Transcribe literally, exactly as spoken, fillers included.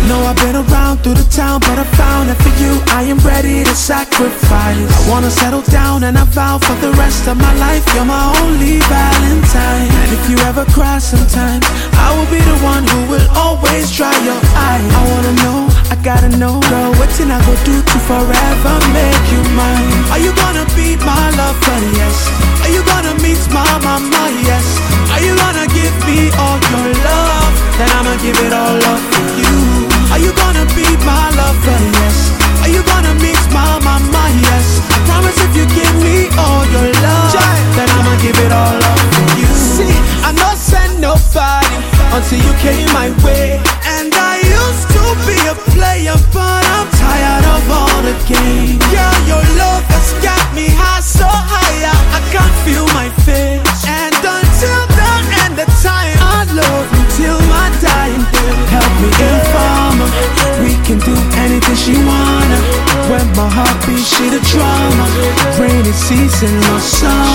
know I've been around through the town, but I found that for you I am ready to sacrifice. I wanna settle down and I vow for the rest of my life you're my only Valentine. And if you ever cry sometimes, I will be the one who will always dry your eyes. I wanna know, I gotta know, girl, what can I go do to forever make you mine? Are you gonna be my lover, yes? Are you gonna meet my mama, yes? Are you gonna give me all your love? Then I'ma give it all up for you. Are you gonna be my lover, yes? Are you gonna meet my mama, yes? I promise if you give me all your love, then I'ma give it all up for you. See, I not send nobody until you came my way. And I used to be a player, but I'm tired of all the games. Girl, your love has got me high, so high I can't feel my face. And until the end of time, I love you till my dying day. Help me inform her, we can do anything she wanna. When my heart beats, she the drama. Rainy season or summer,